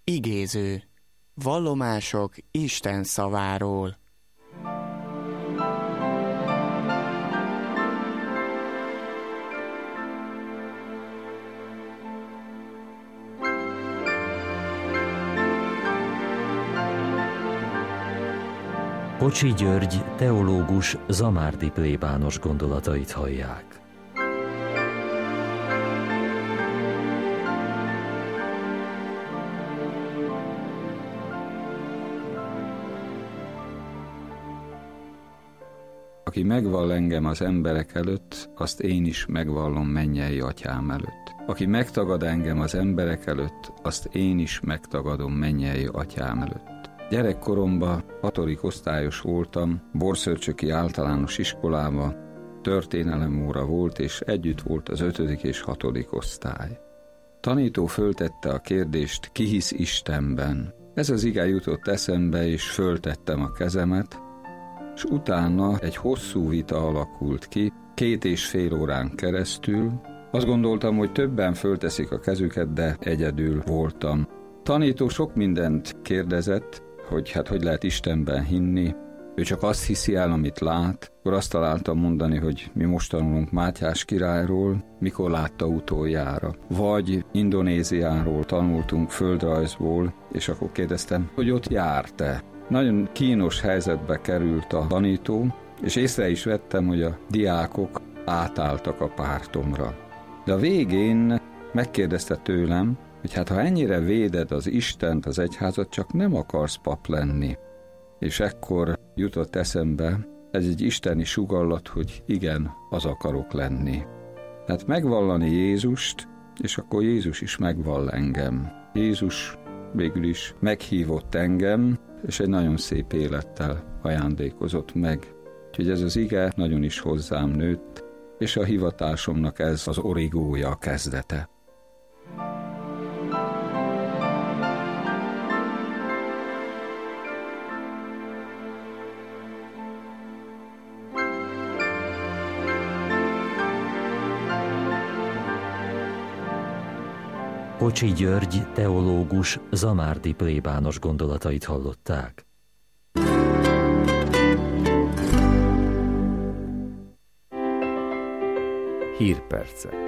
Igéző. Vallomások Isten szaváról. Kocsi György teológus Zamárdi plébános gondolatait hallják. Aki megvall engem az emberek előtt, azt én is megvallom mennyei atyám előtt. Aki megtagad engem az emberek előtt, azt én is megtagadom mennyei atyám előtt. Gyerekkoromban 6. osztályos voltam, Borszörcsöki általános iskolában, történelemóra volt, és együtt volt az 5. és 6. osztály. Tanító föltette a kérdést, ki hisz Istenben. Ez az ige jutott eszembe, és föltettem a kezemet, és utána egy hosszú vita alakult ki, 2,5 órán keresztül. Azt gondoltam, hogy többen fölteszik a kezüket, de egyedül voltam. Tanító sok mindent kérdezett, hogy lehet Istenben hinni. Ő csak azt hiszi el, amit lát. Akkor azt találtam mondani, hogy mi most tanulunk Mátyás királyról, mikor látta utoljára. Vagy Indonéziáról tanultunk földrajzból, és akkor kérdeztem, hogy ott járt-e. Nagyon kínos helyzetbe került a tanító, és észre is vettem, hogy a diákok átálltak a pártomra. De a végén megkérdezte tőlem, hogy ha ennyire véded az Istent, az egyházat, csak nem akarsz pap lenni. És ekkor jutott eszembe, ez egy isteni sugallat, hogy igen, az akarok lenni. Tehát megvallani Jézust, és akkor Jézus is megvall engem. Jézus végül is meghívott engem, és egy nagyon szép élettel ajándékozott meg. Úgyhogy ez az ige nagyon is hozzám nőtt, és a hivatásomnak ez az origója, a kezdete. Kocsi György teológus Zamárdi plébános gondolatait hallották. Hírpercek.